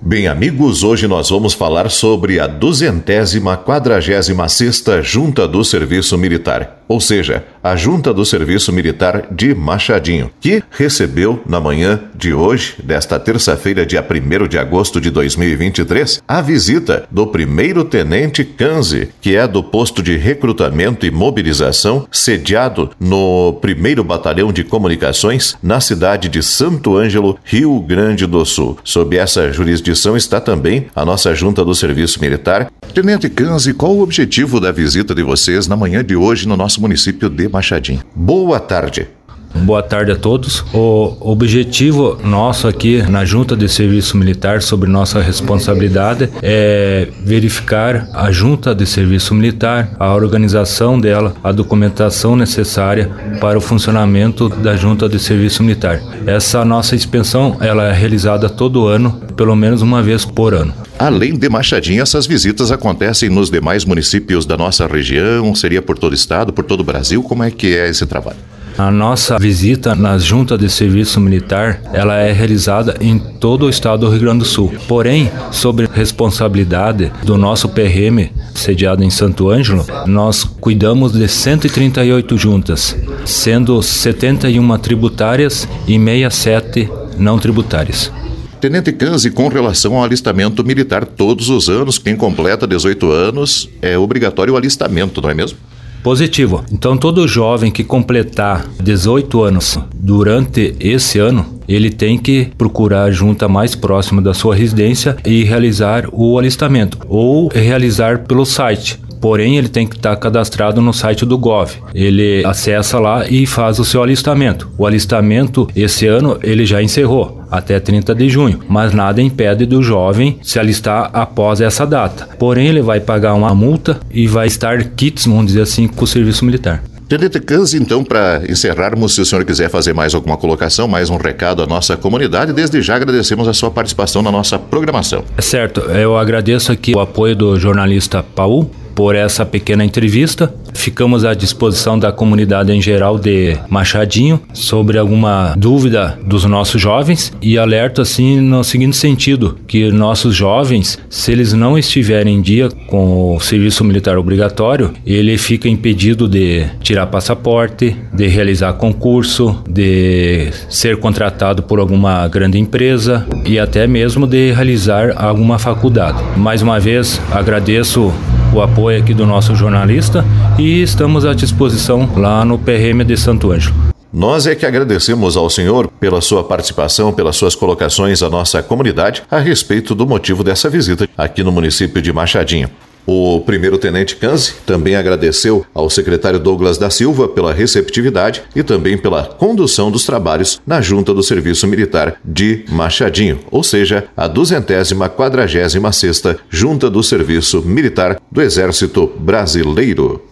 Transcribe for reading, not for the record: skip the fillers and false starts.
Bem, amigos, hoje nós vamos falar sobre a 246ª Junta do Serviço Militar, ou seja, a Junta do Serviço Militar de Machadinho, que recebeu na manhã de hoje, desta terça-feira, dia 1º de agosto de 2023, a visita do primeiro tenente Kanzi, que é do posto de recrutamento e mobilização, sediado no 1º Batalhão de Comunicações, na cidade de Santo Ângelo, Rio Grande do Sul. Sob essa jurisdição está também a nossa Junta do Serviço Militar. Tenente Kanzi, qual o objetivo da visita de vocês na manhã de hoje no nosso município de Machadinho? Boa tarde. Boa tarde a todos. O objetivo nosso aqui na Junta de Serviço Militar, sobre nossa responsabilidade, é verificar a Junta de Serviço Militar, a organização dela, a documentação necessária para o funcionamento da Junta de Serviço Militar. Essa nossa inspeção ela é realizada todo ano, pelo menos uma vez por ano. Além de Machadinho, essas visitas acontecem nos demais municípios da nossa região? Seria por todo o estado, por todo o Brasil? Como é que é esse trabalho? A nossa visita na Junta de Serviço Militar, ela é realizada em todo o estado do Rio Grande do Sul. Porém, sob responsabilidade do nosso PRM, sediado em Santo Ângelo, nós cuidamos de 138 juntas, sendo 71 tributárias e 67 não tributárias. Tenente Kanzi, com relação ao alistamento militar, todos os anos, quem completa 18 anos, é obrigatório o alistamento, não é mesmo? Positivo. Então, todo jovem que completar 18 anos durante esse ano, ele tem que procurar a junta mais próxima da sua residência e realizar o alistamento, ou realizar pelo site. Porém, ele tem que estar cadastrado no site do Gov. Ele acessa lá e faz o seu alistamento. O alistamento, esse ano, ele já encerrou, até 30 de junho. Mas nada impede do jovem se alistar após essa data. Porém, ele vai pagar uma multa e vai estar quites, vamos dizer assim, com o serviço militar. Tenente Kanzi, então, para encerrarmos, se o senhor quiser fazer mais alguma colocação, mais um recado à nossa comunidade, desde já agradecemos a sua participação na nossa programação. É certo, eu agradeço aqui o apoio do jornalista Paul por essa pequena entrevista. Ficamos à disposição da comunidade em geral de Machadinho sobre alguma dúvida dos nossos jovens e alerto assim no seguinte sentido, que nossos jovens, se eles não estiverem em dia com o serviço militar obrigatório, ele fica impedido de tirar passaporte, de realizar concurso, de ser contratado por alguma grande empresa e até mesmo de realizar alguma faculdade. Mais uma vez, agradeço o apoio aqui do nosso jornalista e estamos à disposição lá no PRM de Santo Ângelo. Nós é que agradecemos ao senhor pela sua participação, pelas suas colocações à nossa comunidade a respeito do motivo dessa visita aqui no município de Machadinho. O primeiro-tenente Kanzi também agradeceu ao secretário Douglas da Silva pela receptividade e também pela condução dos trabalhos na Junta do Serviço Militar de Machadinho, ou seja, a 246ª Junta do Serviço Militar do Exército Brasileiro.